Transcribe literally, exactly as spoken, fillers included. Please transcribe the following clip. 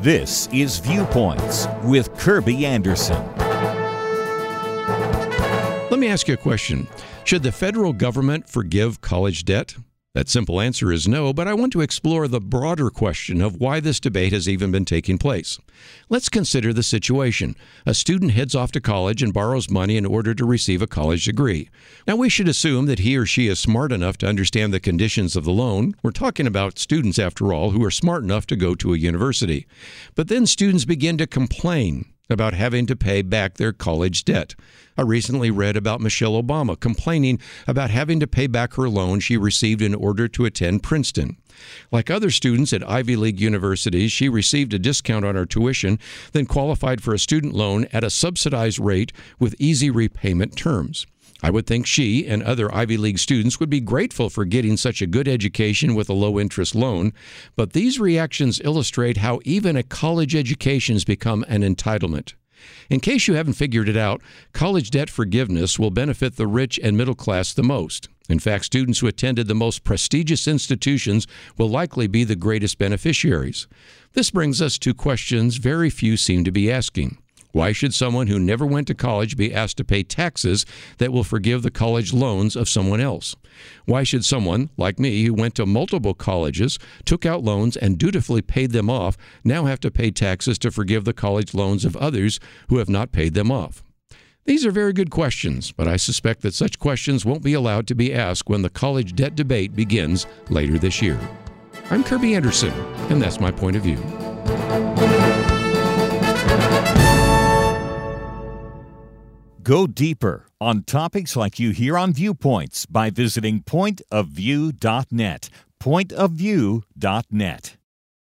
This is Viewpoints with Kirby Anderson. Let me ask you a question. Should the federal government forgive college debt? That simple answer is no, but I want to explore the broader question of why this debate has even been taking place. Let's consider the situation. A student heads off to college and borrows money in order to receive a college degree. Now, we should assume that he or she is smart enough to understand the conditions of the loan. We're talking about students, after all, who are smart enough to go to a university. But then students begin to complain about having to pay back their college debt. I recently read about Michelle Obama complaining about having to pay back her loan she received in order to attend Princeton. Like other students at Ivy League universities, she received a discount on her tuition, then qualified for a student loan at a subsidized rate with easy repayment terms. I would think she and other Ivy League students would be grateful for getting such a good education with a low-interest loan, but these reactions illustrate how even a college education has become an entitlement. In case you haven't figured it out, college debt forgiveness will benefit the rich and middle class the most. In fact, students who attended the most prestigious institutions will likely be the greatest beneficiaries. This brings us to questions very few seem to be asking. Why should someone who never went to college be asked to pay taxes that will forgive the college loans of someone else? Why should someone, like me, who went to multiple colleges, took out loans, and dutifully paid them off, now have to pay taxes to forgive the college loans of others who have not paid them off? These are very good questions, but I suspect that such questions won't be allowed to be asked when the college debt debate begins later this year. I'm Kirby Anderson, and that's my point of view. Go deeper on topics like you hear on Viewpoints by visiting point of view dot net. point of view dot net.